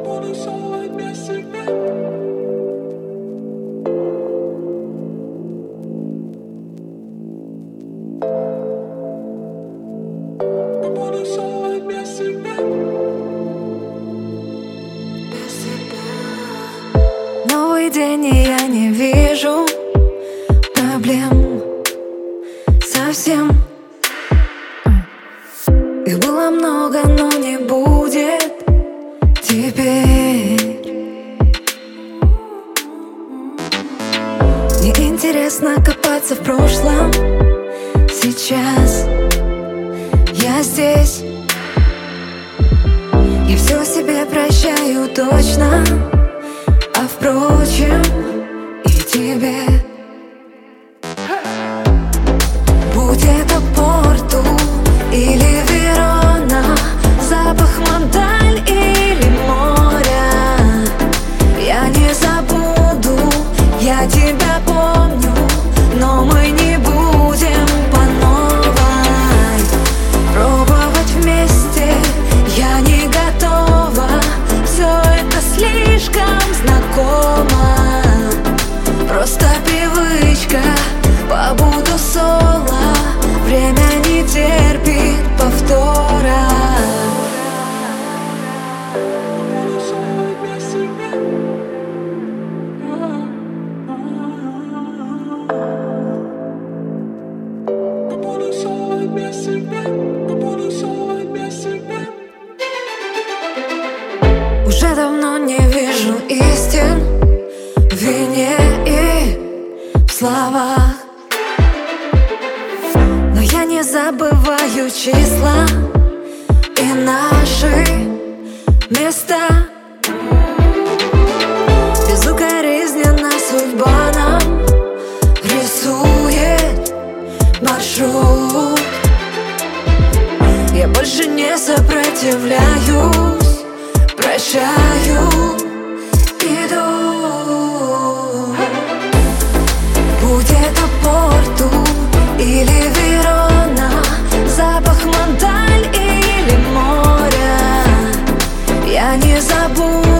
буду солать без тебя. Я буду солать без тебя. Новый день, и я не вижу проблем совсем. Их было много, но не будет теперь. Мне интересно копаться в прошлом. Сейчас я здесь. И все себе прощаю точно. А впрочем, и тебе. Будь это Порту или Верона, запах Монталь или моря, я не забуду, я тебя помню, но мы не будем по новой пробовать вместе. Я не готова, все это слишком знакомо. Просто привычка, побуду соло. Время не терпит повтора. Буду солать без тебя. Я буду солать без тебя. Я буду солать без тебя. Уже давно не вижу истин в вине и в словах, но я не забываю числа и наши места. Безукоризненно судьба нам рисует маршрут. Я больше не сопротивляюсь, прощаю, иду. Будь это Порту или Верона, запах Монталь или моря, я не забуду.